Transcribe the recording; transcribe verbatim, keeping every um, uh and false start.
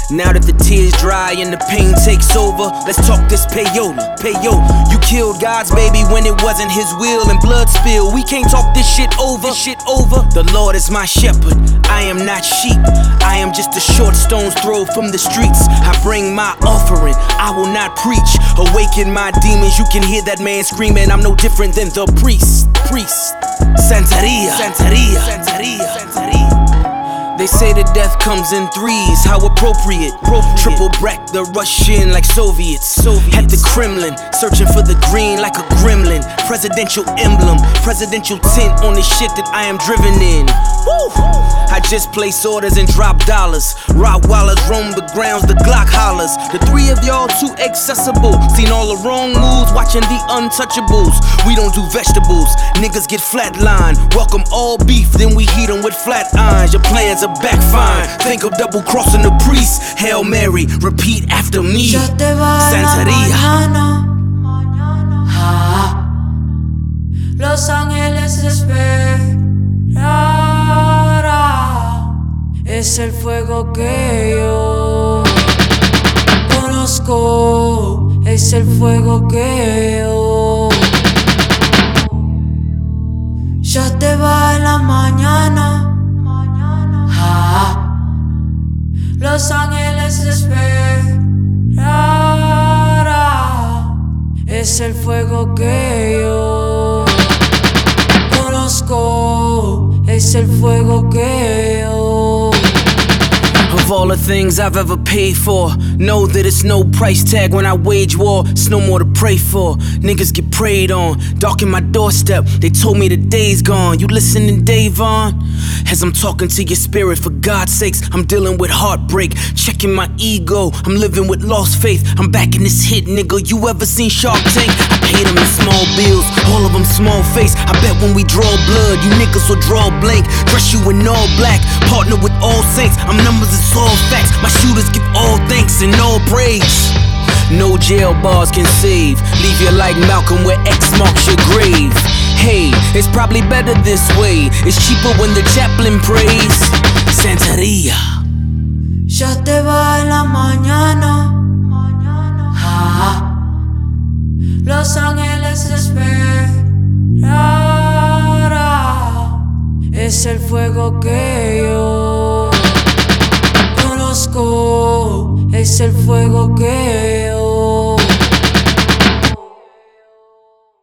Now that the tears dry and the pain takes over, let's talk this payola, payola. You killed God's baby when it wasn't his will and blood spill. We can't talk this shit over, this shit over. The Lord is my shepherd, I am not sheep. I am just a short stone's throw from the streets. I bring my offering, I will not preach. Awaken my demons, you can hear that man screaming. I'm no different than the priest, priest. Santeria, Santeria, Santeria, Santeria. They say that death comes in threes, how appropriate. appropriate. Triple Breck, the Russian like Soviets. Soviets. At the Kremlin, searching for the green like a gremlin. Presidential emblem, presidential tint on the shit that I am driven in. Woo! I just place orders and drop dollars. Rottweilers roam the grounds, the Glock hollers. The three of y'all too accessible. Seen all the wrong moves, watching the untouchables. We don't do vegetables, niggas get flatlined. Welcome all beef, then we heat them with flat irons. Your plans are backfire. Think of double crossing the priest. Hail Mary, repeat after me. Santeria. Ah, Los ángeles esperarán. Es el fuego que yo conozco. Es el fuego que yo. Ya te va en la mañana. Los ángeles esperarán. Es el fuego que yo conozco. Es el fuego que yo. Of all the things I've ever paid for, know that it's no price tag when I wage war. It's no more to pray for. Niggas get preyed on, darken my doorstep. They told me the day's gone. You listening, Davon? As I'm talking to your spirit, for God's sakes, I'm dealing with heartbreak, checking my ego. I'm living with lost faith. I'm back in this hit, nigga. You ever seen Shark Tank? I paid them in small bills, all of them small face. I bet when we draw blood, you niggas will draw blank. Dress you in all black, partner with all saints. I'm numbers, it's all facts. My shooters give all thanks and all praise. No jail bars can save. Leave you like Malcolm where X marks your grave. Hey, it's probably better this way. It's cheaper when the chaplain prays. Santeria. Ya te va en la mañana. Ah, Los ángeles esperarán. Es el fuego que yo conozco. Es el fuego que yo